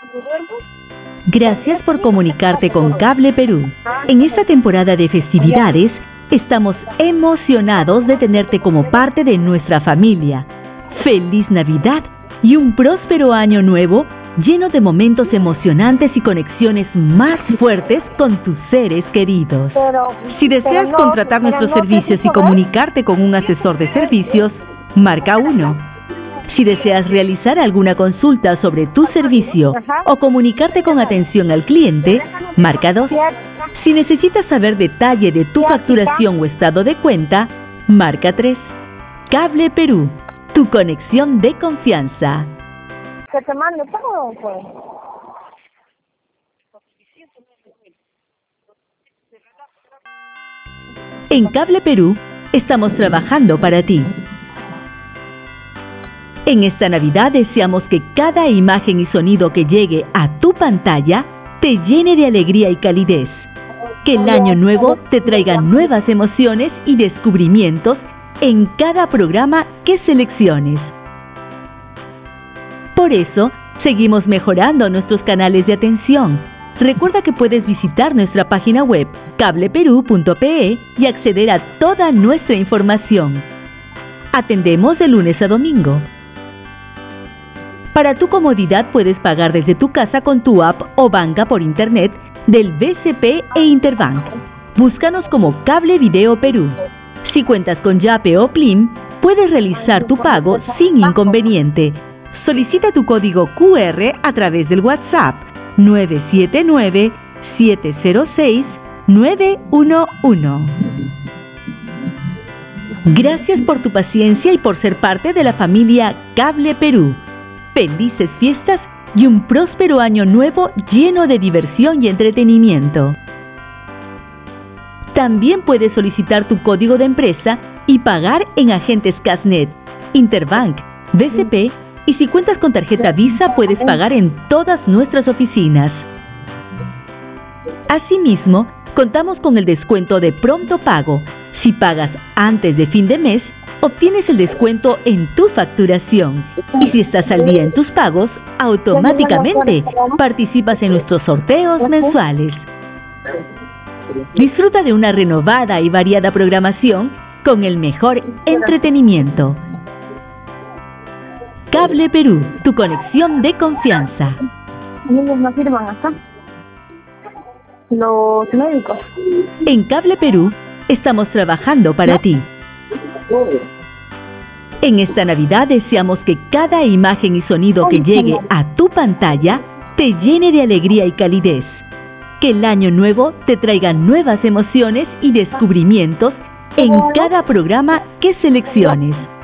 Gracias por comunicarte con Cable Perú. En esta temporada de festividades, estamos emocionados de tenerte como parte de nuestra familia. ¡Feliz Navidad y un próspero año nuevo lleno de momentos emocionantes y conexiones más fuertes con tus seres queridos! Si deseas contratar nuestros servicios y comunicarte con un asesor de servicios, marca 1. Si deseas realizar alguna consulta sobre tu servicio o comunicarte con atención al cliente, marca 2. Si necesitas saber detalle de tu facturación o estado de cuenta, marca 3. Cable Perú, tu conexión de confianza. Que te mande todo, pues. En Cable Perú, estamos trabajando para ti. En esta Navidad deseamos que cada imagen y sonido que llegue a tu pantalla te llene de alegría y calidez. Que el año nuevo te traiga nuevas emociones y descubrimientos en cada programa que selecciones. Por eso, seguimos mejorando nuestros canales de atención. Recuerda que puedes visitar nuestra página web cableperú.pe y acceder a toda nuestra información. Atendemos de lunes a domingo. Para tu comodidad puedes pagar desde tu casa con tu app o banca por internet del BCP e Interbank. Búscanos como Cable Video Perú. Si cuentas con Yape o Plim, puedes realizar tu pago sin inconveniente. Solicita tu código QR a través del WhatsApp 979-706-911. Gracias por tu paciencia y por ser parte de la familia Cable Perú. Felices fiestas y un próspero año nuevo lleno de diversión y entretenimiento. También puedes solicitar tu código de empresa y pagar en agentes Casnet, Interbank, BCP y si cuentas con tarjeta Visa puedes pagar en todas nuestras oficinas. Asimismo, contamos con el descuento de pronto pago. Si pagas antes de fin de mes, obtienes el descuento en tu facturación. Y si estás al día en tus pagos, automáticamente participas en nuestros sorteos mensuales. Disfruta de una renovada y variada programación con el mejor entretenimiento. Cable Perú, tu conexión de confianza. Ellos no firman acá. Los médicos. En Cable Perú, estamos trabajando para ti. En esta Navidad deseamos que cada imagen y sonido que llegue a tu pantalla te llene de alegría y calidez. Que el año nuevo te traiga nuevas emociones y descubrimientos en cada programa que selecciones.